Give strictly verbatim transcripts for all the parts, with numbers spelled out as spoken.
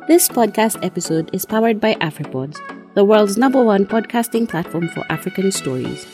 This podcast episode is powered by AfriPods, the world's number one podcasting platform for African stories.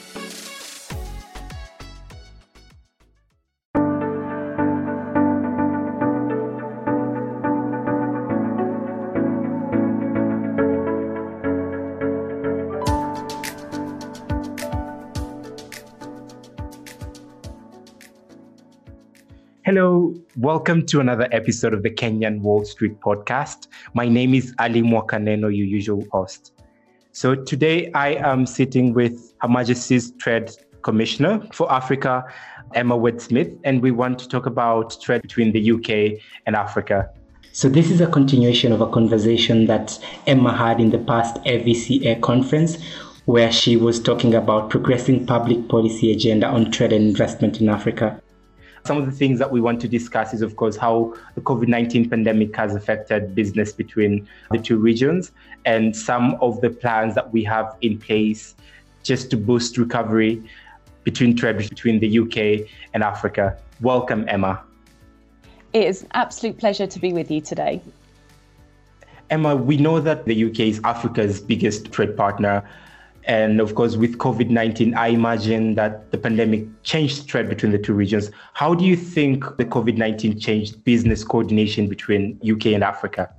Hello, welcome to another episode of the Kenyan Wall Street Podcast. My name is Ali Mwakaneno, your usual host. So today I am sitting with Her Majesty's Trade Commissioner for Africa, Emma Wade-Smith, and we want to talk about trade between the U K and Africa. So this is a continuation of a conversation that Emma had in the past A V C A conference, where she was talking about progressing public policy agenda on trade and investment in Africa. Some of the things that we want to discuss is, of course, how the COVID nineteen pandemic has affected business between the two regions and some of the plans that we have in place just to boost recovery between trade between the U K and Africa. Welcome, Emma. It is an absolute pleasure to be with you today. Emma, we know that the U K is Africa's biggest trade partner. And of course, with COVID nineteen, I imagine that the pandemic changed trade between the two regions. How do you think the COVID nineteen changed business coordination between U K and Africa?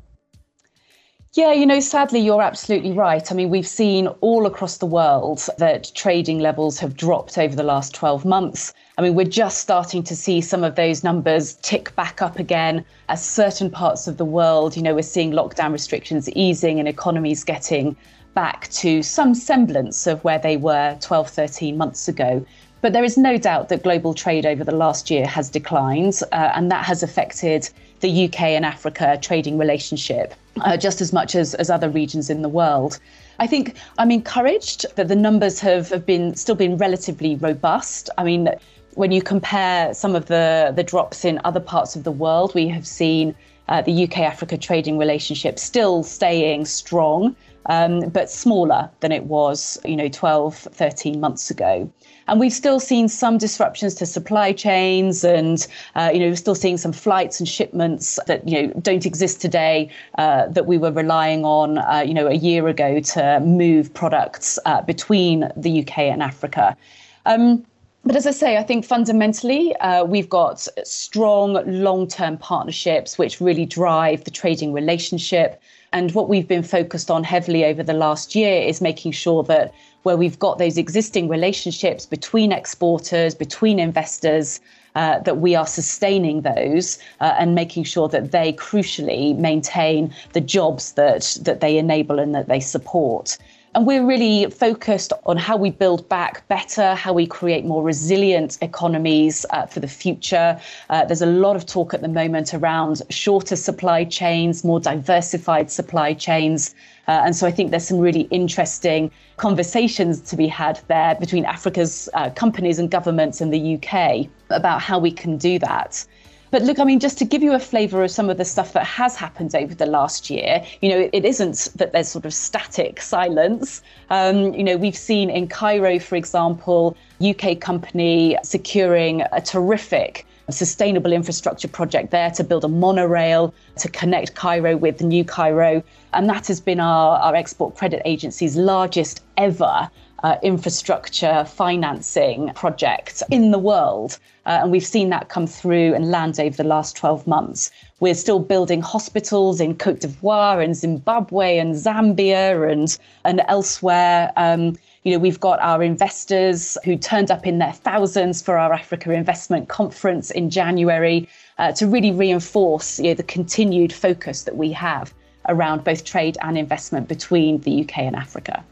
Yeah, you know, sadly, you're absolutely right. I mean, we've seen all across the world that trading levels have dropped over the last twelve months. I mean, we're just starting to see some of those numbers tick back up again as certain parts of the world, you know, we're seeing lockdown restrictions easing and economies getting back to some semblance of where they were twelve, thirteen months ago. But there is no doubt that global trade over the last year has declined, uh, and that has affected the U K and Africa trading relationship uh, just as much as, as other regions in the world. I think I'm encouraged that the numbers have, have been still been relatively robust. I mean, when you compare some of the, the drops in other parts of the world, we have seen uh, the U K-Africa trading relationship still staying strong, Um, but smaller than it was, you know, twelve, thirteen months ago. And we've still seen some disruptions to supply chains and, uh, you know, we're still seeing some flights and shipments that, you know, don't exist today uh, that we were relying on, uh, you know, a year ago to move products uh, between the U K and Africa. Um, But as I say, I think fundamentally, uh, we've got strong long-term partnerships which really drive the trading relationship. And what we've been focused on heavily over the last year is making sure that where we've got those existing relationships between exporters, between investors, uh, that we are sustaining those uh, and making sure that they crucially maintain the jobs that, that they enable and that they support. And we're really focused on how we build back better, how we create more resilient economies uh, for the future. Uh, there's a lot of talk at the moment around shorter supply chains, more diversified supply chains. Uh, and so I think there's some really interesting conversations to be had there between Africa's uh, companies and governments and the U K about how we can do that. But look, I mean, just to give you a flavour of some of the stuff that has happened over the last year, you know, it isn't that there's sort of static silence. Um, you know, we've seen in Cairo, for example, U K company securing a terrific sustainable infrastructure project there to build a monorail to connect Cairo with New Cairo. And that has been our, our export credit agency's largest ever Uh, infrastructure financing project in the world. Uh, and we've seen that come through and land over the last twelve months. We're still building hospitals in Cote d'Ivoire and Zimbabwe and Zambia and, and elsewhere. Um, you know, we've got our investors who turned up in their thousands for our Africa Investment Conference in January uh, to really reinforce, you know, the continued focus that we have around both trade and investment between the U K and Africa.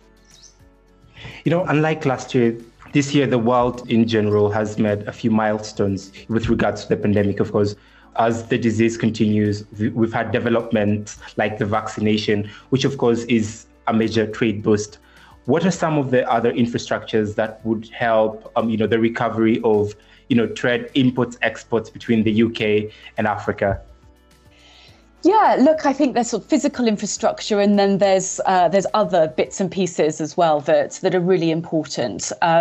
You know, unlike last year, this year, the world in general has made a few milestones with regards to the pandemic. Of course, as the disease continues, we've had developments like the vaccination, which of course is a major trade boost. What are some of the other infrastructures that would help, um, you know, the recovery of, you know, trade imports, exports between the U K and Africa? Yeah, look, I think there's sort of physical infrastructure, and then there's uh, there's other bits and pieces as well that that are really important. Um,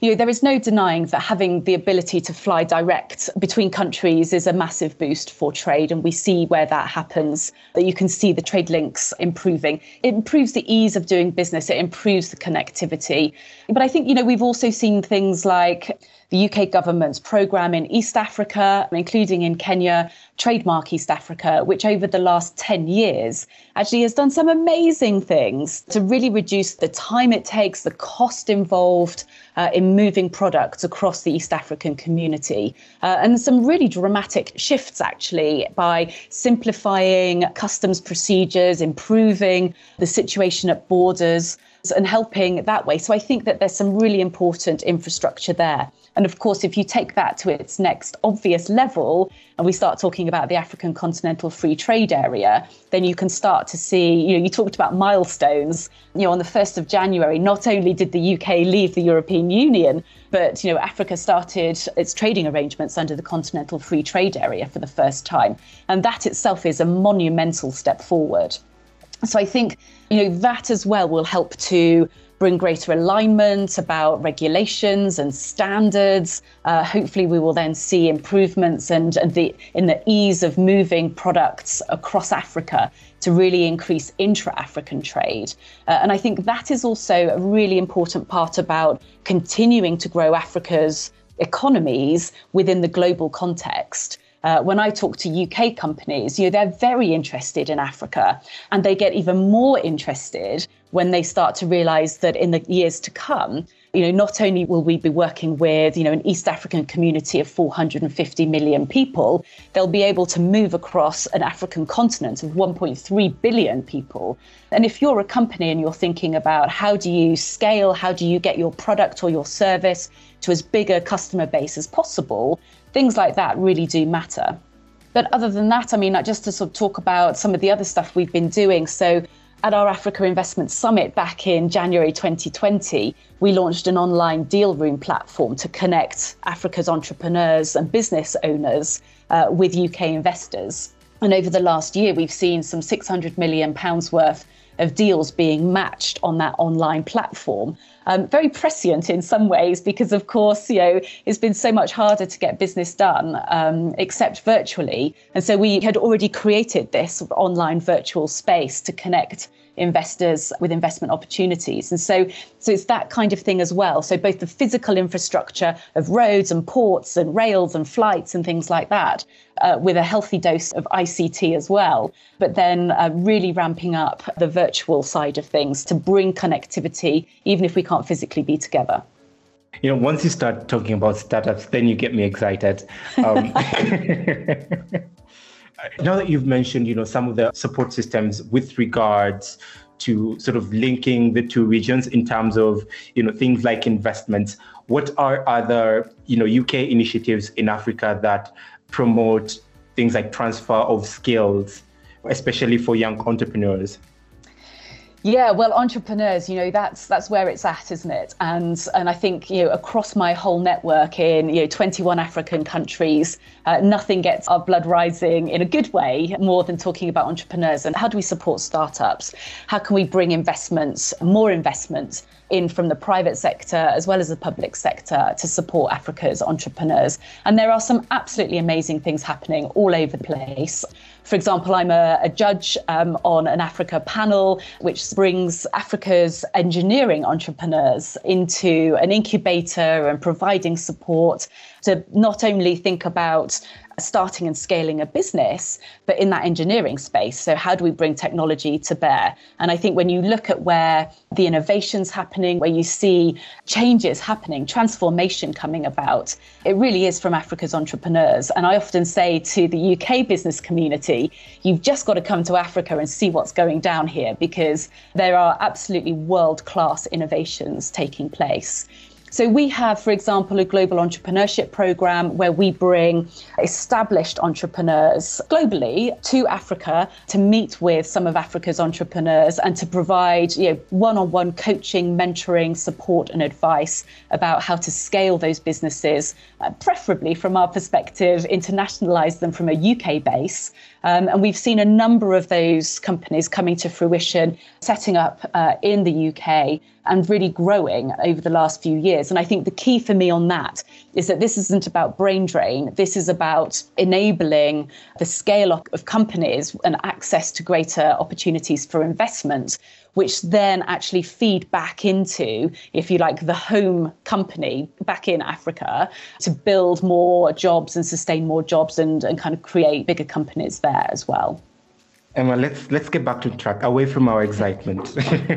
you know, there is no denying that having the ability to fly direct between countries is a massive boost for trade. And we see where that happens, that you can see the trade links improving. It improves the ease of doing business. It improves the connectivity. But I think, you know, we've also seen things like the U K government's programme in East Africa, including in Kenya, Trademark East Africa, which over the last ten years actually has done some amazing things to really reduce the time it takes, the cost involved uh, in moving products across the East African community. Uh, and some really dramatic shifts, actually, by simplifying customs procedures, improving the situation at borders, and helping that way. So I think that there's some really important infrastructure there. And of course, if you take that to its next obvious level, and we start talking about the African Continental Free Trade Area, then you can start to see, you know, you talked about milestones. You know, on the first of January, not only did the U K leave the European Union, but, you know, Africa started its trading arrangements under the Continental Free Trade Area for the first time. And that itself is a monumental step forward. So I think, you know, that as well will help to bring greater alignment about regulations and standards. Uh, hopefully we will then see improvements and, and the in the ease of moving products across Africa to really increase intra-African trade. Uh, and I think that is also a really important part about continuing to grow Africa's economies within the global context. Uh, when I talk to U K companies, you know, they're very interested in Africa, and they get even more interested when they start to realize that in the years to come, you know, not only will we be working with, you know, an East African community of four hundred fifty million people, they'll be able to move across an African continent of one point three billion people. And if you're a company and you're thinking about how do you scale, how do you get your product or your service to as big a customer base as possible, things like that really do matter. But other than that, I mean, just to sort of talk about some of the other stuff we've been doing. So at our Africa Investment Summit back in January twenty twenty, we launched an online deal room platform to connect Africa's entrepreneurs and business owners uh, with U K investors. And over the last year, we've seen some six hundred million pounds worth of deals being matched on that online platform. Um, very prescient in some ways, because of course, you know, it's been so much harder to get business done, um, except virtually. And so we had already created this online virtual space to connect investors with investment opportunities. And so, so it's that kind of thing as well. So both the physical infrastructure of roads and ports and rails and flights and things like that, uh, with a healthy dose of I C T as well, but then uh, really ramping up the virtual side of things to bring connectivity, even if we can't physically be together. You know, once you start talking about startups, then you get me excited. Um, now that you've mentioned, you know, some of the support systems with regards to sort of linking the two regions in terms of, you know, things like investments, what are other, you know, U K initiatives in Africa that promote things like transfer of skills, especially for young entrepreneurs? Yeah, well, entrepreneurs, you know, that's that's where it's at, isn't it? And and I think, you know, across my whole network in, you know, twenty-one African countries, uh, nothing gets our blood rising in a good way more than talking about entrepreneurs. And how do we support startups? How can we bring investments, more investments in from the private sector as well as the public sector to support Africa's entrepreneurs? And there are some absolutely amazing things happening all over the place. For example, I'm a, a judge um, on an Africa panel, which brings Africa's engineering entrepreneurs into an incubator and providing support to not only think about starting and scaling a business, but in that engineering space. So how do we bring technology to bear? And I think when you look at where the innovation's happening, where you see changes happening, transformation coming about, it really is from Africa's entrepreneurs. And I often say to the U K business community, you've just got to come to Africa and see what's going down here, because there are absolutely world-class innovations taking place. So we have, for example, a global entrepreneurship program where we bring established entrepreneurs globally to Africa to meet with some of Africa's entrepreneurs and to provide, you know, one-on-one coaching, mentoring, support and advice about how to scale those businesses, uh, preferably from our perspective, internationalize them from a U K base. Um, and we've seen a number of those companies coming to fruition, setting up uh, in the U K and really growing over the last few years. And I think the key for me on that is that this isn't about brain drain. This is about enabling the scale up of companies and access to greater opportunities for investment, which then actually feed back into, if you like, the home company back in Africa to build more jobs and sustain more jobs and, and kind of create bigger companies there as well. Emma, let's let's get back to track, away from our excitement.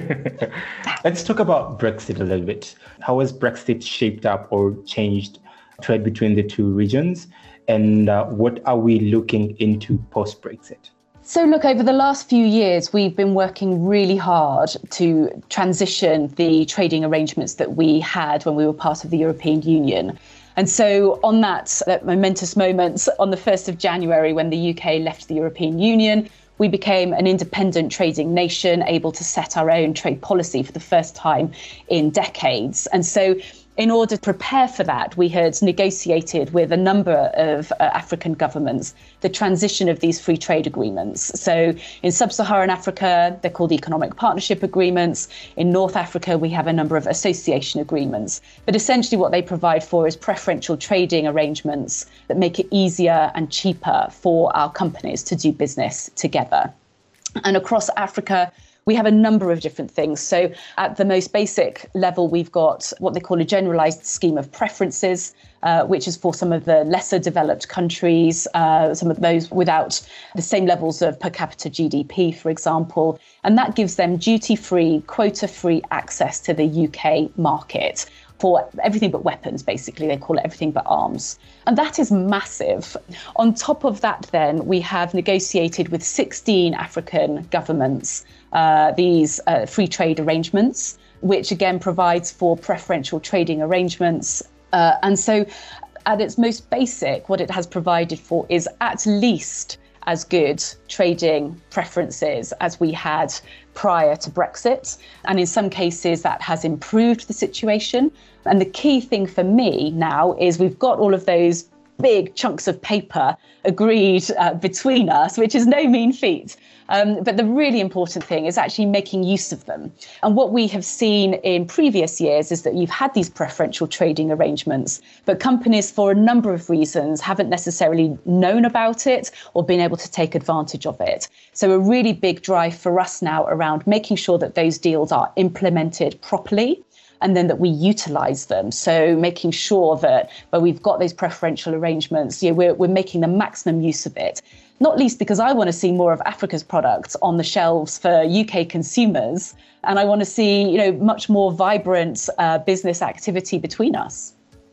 Let's talk about Brexit a little bit. How has Brexit shaped up or changed trade between the two regions? And uh, what are we looking into post-Brexit? So look, over the last few years, we've been working really hard to transition the trading arrangements that we had when we were part of the European Union. And so on that, that momentous moment, on the first of January, when the U K left the European Union, we became an independent trading nation, able to set our own trade policy for the first time in decades. And so in order to prepare for that, we had negotiated with a number of uh, African governments the transition of these free trade agreements. So in sub-Saharan Africa, they're called economic partnership agreements. In North Africa, we have a number of association agreements. But essentially what they provide for is preferential trading arrangements that make it easier and cheaper for our companies to do business together. And across Africa, we have a number of different things. So at the most basic level, we've got what they call a generalized scheme of preferences, uh, which is for some of the lesser developed countries, uh, some of those without the same levels of per capita G D P, for example. And that gives them duty-free, quota-free access to the U K market for everything but weapons, basically. They call it everything but arms. And that is massive. On top of that, then, we have negotiated with sixteen African governments uh, these uh, free trade arrangements, which again provides for preferential trading arrangements. Uh, and so at its most basic, what it has provided for is at least as good trading preferences as we had prior to Brexit. And in some cases, that has improved the situation. And the key thing for me now is we've got all of those big chunks of paper agreed uh, between us, which is no mean feat. Um, but the really important thing is actually making use of them. And what we have seen in previous years is that you've had these preferential trading arrangements, but companies, for a number of reasons, haven't necessarily known about it or been able to take advantage of it. So a really big drive for us now around making sure that those deals are implemented properly, and then that we utilize them. So making sure that where we've got those preferential arrangements, you know, we're, we're making the maximum use of it. Not least because I want to see more of Africa's products on the shelves for U K consumers. And I want to see, you know, much more vibrant uh, business activity between us.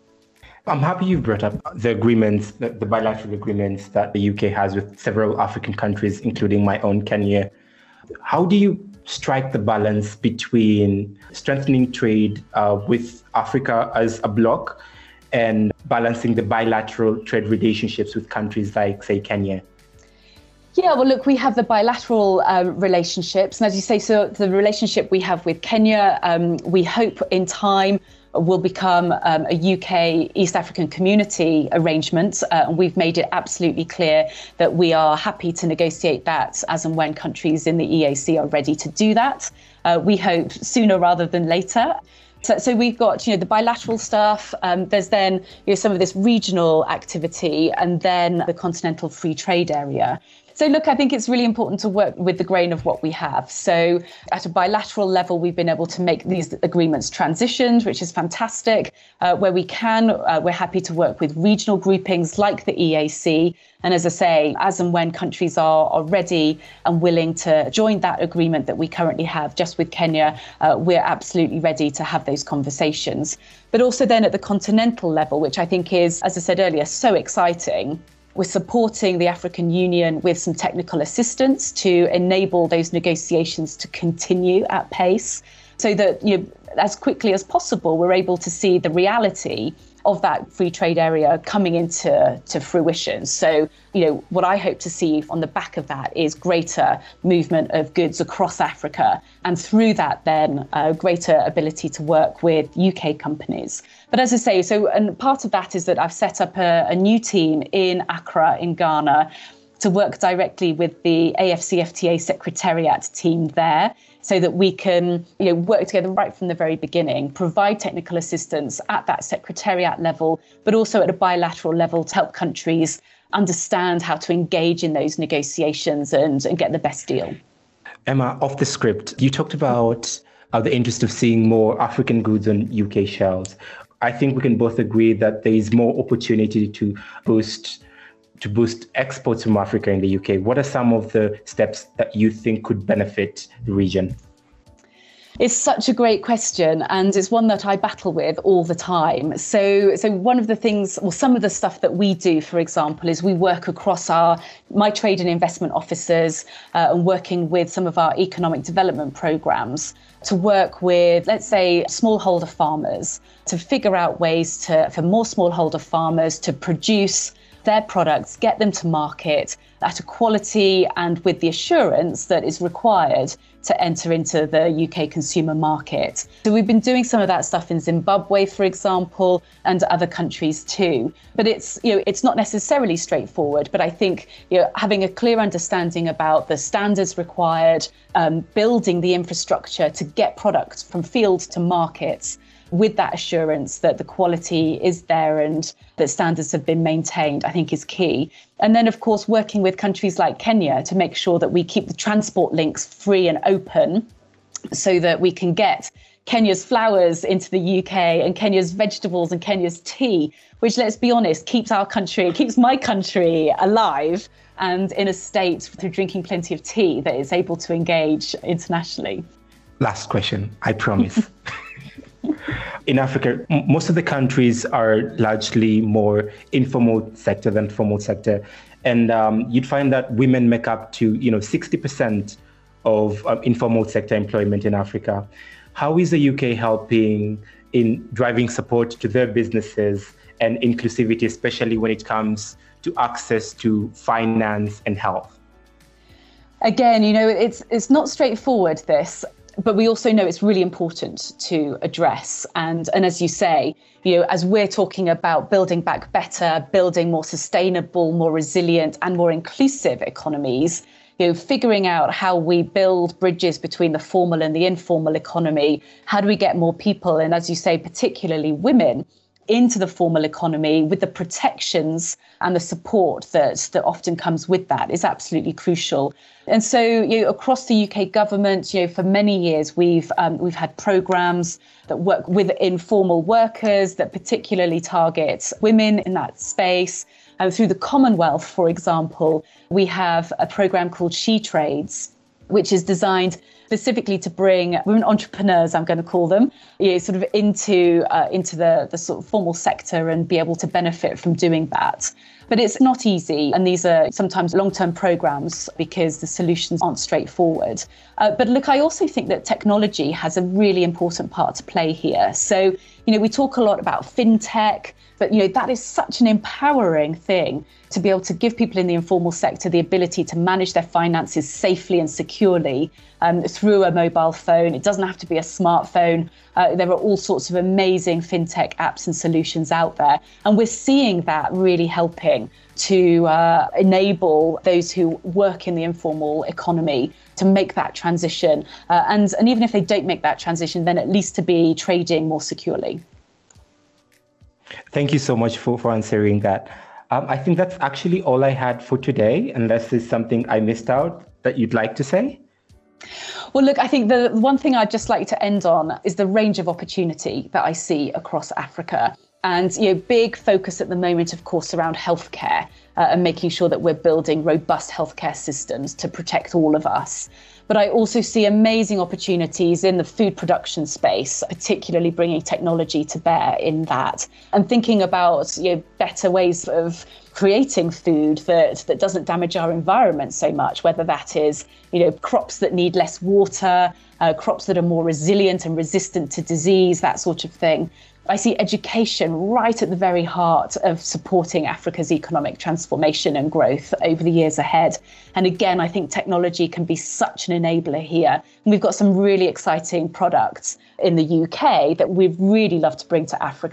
I'm happy you've brought up the agreements, the, the bilateral agreements that the U K has with several African countries, including my own Kenya. How do you strike the balance between strengthening trade uh, with Africa as a bloc and balancing the bilateral trade relationships with countries like, say, Kenya? Yeah, well, look, we have the bilateral uh, relationships. And as you say, so the relationship we have with Kenya, um, we hope in time will become um, a U K East African community arrangement. Uh, and we've made it absolutely clear that we are happy to negotiate that as and when countries in the E A C are ready to do that. Uh, we hope sooner rather than later. So, so we've got, you know, the bilateral stuff. Um, there's then, you know, some of this regional activity, and then the continental free trade area. So look, I think it's really important to work with the grain of what we have. So at a bilateral level, we've been able to make these agreements transitioned, which is fantastic. Uh, where we can, uh, we're happy to work with regional groupings like the E A C. And as I say, as and when countries are, are ready and willing to join that agreement that we currently have just with Kenya, uh, we're absolutely ready to have those conversations. But also then at the continental level, which I think is, as I said earlier, so exciting. We're supporting the African Union with some technical assistance to enable those negotiations to continue at pace so that, you know, as quickly as possible, we're able to see the reality of that free trade area coming into to fruition. So, you know, what I hope to see on the back of that is greater movement of goods across Africa, and through that then a greater ability to work with U K companies. But as I say, so and part of that is that I've set up a, a new team in Accra in Ghana to work directly with the A F C F T A Secretariat team there, so that we can, you know, work together right from the very beginning, provide technical assistance at that secretariat level, but also at a bilateral level to help countries understand how to engage in those negotiations and, and get the best deal. Emma, off the script, you talked about uh, the interest of seeing more African goods on U K shelves. I think we can both agree that there is more opportunity to boost to boost exports from Africa in the U K. What are some of the steps that you think could benefit the region? It's such a great question, and it's one that I battle with all the time. So, so one of the things, or some of the stuff that we do, for example, is we work across our my trade and investment officers uh, and working with some of our economic development programs to work with, let's say, smallholder farmers to figure out ways to for more smallholder farmers to produce their products, get them to market at a quality and with the assurance that is required to enter into the U K consumer market. So we've been doing some of that stuff in Zimbabwe, for example, and other countries too. But it's, you know, it's not necessarily straightforward, but I think, you know, having a clear understanding about the standards required, um, building the infrastructure to get products from field to markets, with that assurance that the quality is there and that standards have been maintained, I think is key. And then, of course, working with countries like Kenya to make sure that we keep the transport links free and open so that we can get Kenya's flowers into the U K and Kenya's vegetables and Kenya's tea, which, let's be honest, keeps our country, keeps my country alive and in a state through drinking plenty of tea that is able to engage internationally. Last question, I promise. In Africa, m- most of the countries are largely more informal sector than formal sector. And um, you'd find that women make up to, you know, sixty percent of um, informal sector employment in Africa. How is the U K helping in driving support to their businesses and inclusivity, especially when it comes to access to finance and health? Again, you know, it's it's not straightforward, this. But we also know it's really important to address. And, and as you say, you know, as we're talking about building back better, building more sustainable, more resilient and more inclusive economies, you know, figuring out how we build bridges between the formal and the informal economy, how do we get more people, and as you say, particularly women, into the formal economy with the protections and the support that, that often comes with that is absolutely crucial. And so, you know, across the U K government, you know, for many years, we've um, we've had programmes that work with informal workers that particularly target women in that space. And through the Commonwealth, for example, we have a programme called She Trades, which is designed specifically to bring women entrepreneurs, I'm going to call them, you know, sort of into uh, into the, the sort of formal sector and be able to benefit from doing that. But it's not easy. And these are sometimes long-term programs because the solutions aren't straightforward. Uh, but look, I also think that technology has a really important part to play here. So, you know, we talk a lot about fintech, but, you know, that is such an empowering thing to be able to give people in the informal sector the ability to manage their finances safely and securely um, through a mobile phone. It doesn't have to be a smartphone. Uh, there are all sorts of amazing fintech apps and solutions out there. And we're seeing that really helping to uh, enable those who work in the informal economy to make that transition. Uh, and, and even if they don't make that transition, then at least to be trading more securely. Thank you so much for, for answering that. Um, I think that's actually all I had for today, unless there's something I missed out that you'd like to say. Well, look, I think the one thing I'd just like to end on is the range of opportunity that I see across Africa. And, you know, big focus at the moment, of course, around healthcare uh, and making sure that we're building robust healthcare systems to protect all of us. But I also see amazing opportunities in the food production space, particularly bringing technology to bear in that and thinking about, you know, better ways of creating food that, that doesn't damage our environment so much, whether that is, you know, crops that need less water, uh, crops that are more resilient and resistant to disease, that sort of thing. I see education right at the very heart of supporting Africa's economic transformation and growth over the years ahead. And again, I think technology can be such an enabler here. And we've got some really exciting products in the U K that we'd really love to bring to Africa.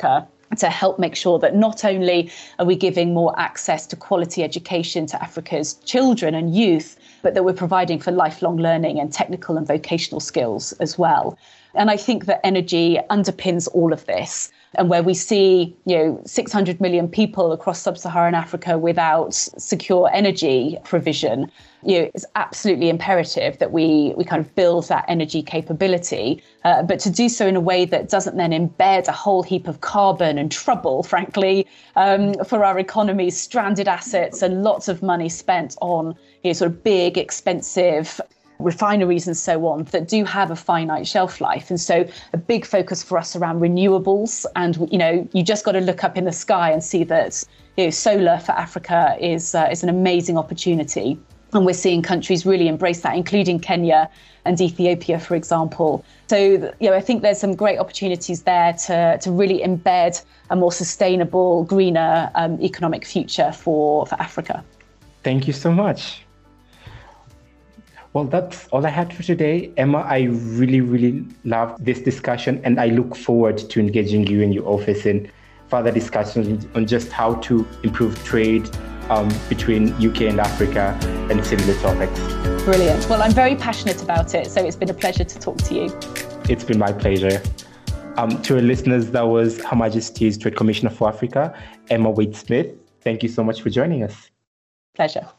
to help make sure that not only are we giving more access to quality education to Africa's children and youth, but that we're providing for lifelong learning and technical and vocational skills as well. And I think that energy underpins all of this. And where we see, you know, six hundred million people across sub-Saharan Africa without secure energy provision, you know, it's absolutely imperative that we we kind of build that energy capability, uh, but to do so in a way that doesn't then embed a whole heap of carbon and trouble, frankly, um, for our economy, stranded assets and lots of money spent on, you know, sort of big, expensive refineries and so on that do have a finite shelf life. And so a big focus for us around renewables. And, you know, you just got to look up in the sky and see that, you know, solar for Africa is uh, is an amazing opportunity. And we're seeing countries really embrace that, including Kenya and Ethiopia, for example. So, you know, I think there's some great opportunities there to, to really embed a more sustainable, greener um, economic future for, for Africa. Thank you so much. Well, that's all I had for today. Emma, I really, really loved this discussion, and I look forward to engaging you in your office in further discussions on just how to improve trade um, between U K and Africa and similar topics. Brilliant. Well, I'm very passionate about it, so it's been a pleasure to talk to you. It's been my pleasure. Um, to our listeners, that was Her Majesty's Trade Commissioner for Africa, Emma Wade-Smith. Thank you so much for joining us. Pleasure.